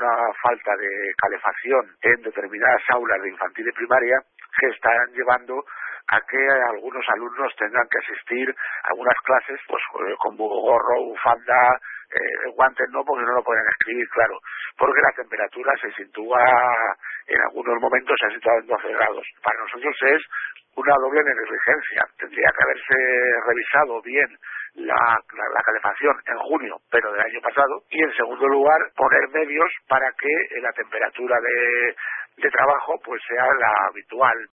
una falta de calefacción en determinadas aulas de infantil y primaria que están llevando a que algunos alumnos tengan que asistir a algunas clases pues con gorro, bufanda, guantes no, porque no lo pueden escribir, claro, porque la temperatura se sitúa, en algunos momentos se ha situado en 12 grados. Para nosotros es una doble negligencia. Tendría que haberse revisado bien la calefacción en junio, pero del año pasado, y en segundo lugar poner medios para que la temperatura de trabajo pues sea la habitual.